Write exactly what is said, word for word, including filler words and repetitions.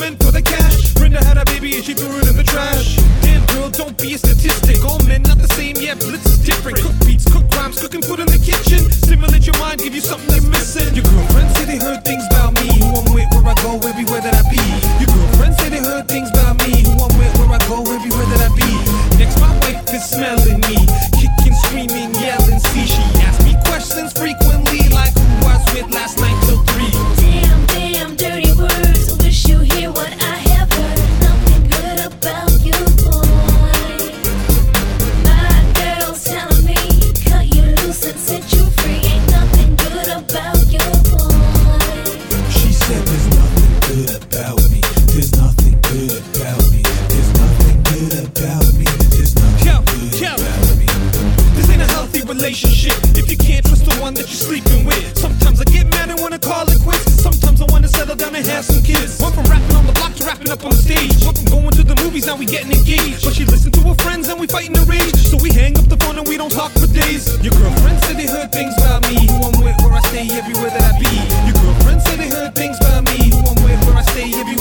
went for the cash. Brenda had a baby and she threw it in the trash. Damn girl, don't be a statistic. All men not the same, yeah, blitz is different. Cook beats, cook rhymes, cooking food in the kitchen. Stimulate your mind, give you something you're missing. Your girlfriends say they heard things about me. Who I'm with, where I go, everywhere that I be. Your girlfriends say they heard things about me. Who I'm with, where I go, everywhere that I be. Next, my wife is smelling me, kicking, screaming, yelling. See, she asks me questions frequently, like who I was with last night till three. Damn, damn, dirty words. Wish you hear what I have heard. Nothing good about you, boy. My girl's telling me, cut you loose and set you free. Ain't nothing good about you, boy. She said there's nothing good about me. There's nothing good about me. There's nothing good about me. There's nothing yo, good yo. about me. This ain't a healthy relationship if you can't trust the one that you're sleeping with. Sometimes I get mad and wanna call it quits. Sometimes I wanna settle down and have some kids. One from rapping on the block to rapping up on the stage. One from going to the movies, now we getting engaged. But she listened to her friends and we fighting the rage. So we hang up the phone and we don't talk for days. Your girlfriend said they heard things about me. Who I'm with, where I stay, everywhere that I be. Your girlfriend said they heard things about me. Who I'm with, where I stay, everywhere